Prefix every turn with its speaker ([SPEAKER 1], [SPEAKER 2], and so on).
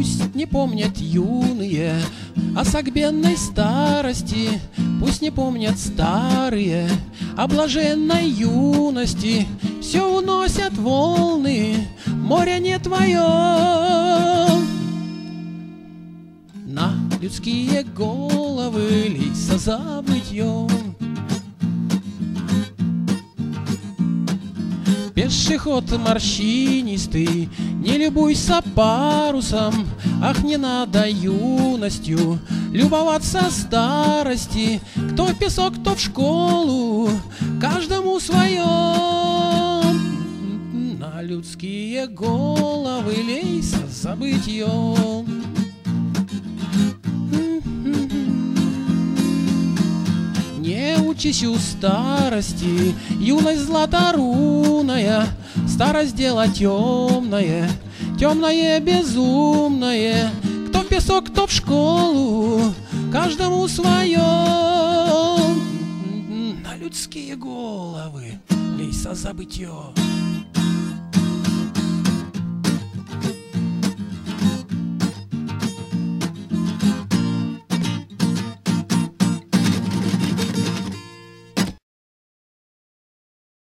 [SPEAKER 1] Пусть не помнят юные о согбенной старости, пусть не помнят старые о блаженной юности. Все уносят волны, море не твое. На людские головы лейся забытьем. Пешеход морщинистый, не любуйся парусом. Ах, не надо юностью любоваться старости. Кто в песок, кто в школу, каждому свое. На людские головы лейся забытьем. Не учись у старости, юность златорунная, старость дело темное, темное безумное. Кто в песок, кто в школу, каждому свое. На людские головы лейся забытье.